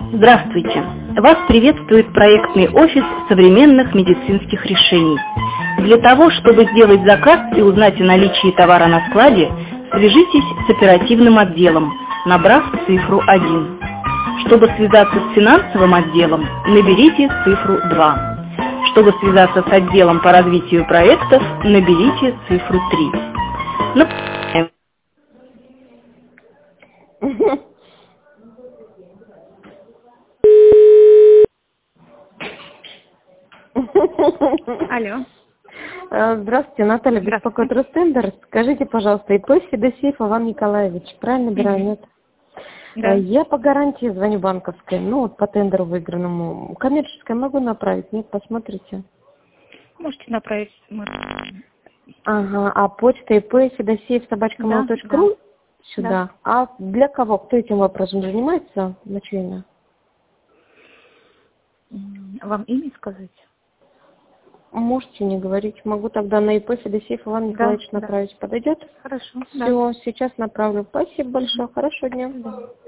Здравствуйте! Вас приветствует проектный офис современных медицинских решений. Для того, чтобы сделать заказ и узнать о наличии товара на складе, свяжитесь с оперативным отделом, набрав цифру 1. Чтобы связаться с финансовым отделом, наберите цифру 2. Чтобы связаться с отделом по развитию проектов, наберите цифру 3. Алло. Здравствуйте, Наталья, беспокоит Ростендер. Скажите, пожалуйста, ИП Федосеев Иван Николаевич, правильно набираю, нет? Да. Я по гарантии звоню банковской, по тендеру выигранному. Коммерческое могу направить, нет, посмотрите. Можете направить. Ага, а почта ИП Федосеев @mail.ru Да. сюда. Да. А для кого? Кто этим вопросом занимается? На чье имя? Вам имя сказать? Можете не говорить. Могу тогда на ИП Федосеев Иван Николаевич направить. Подойдет? Хорошо. Все, сейчас направлю. Спасибо большое. Хорошего дня. Да.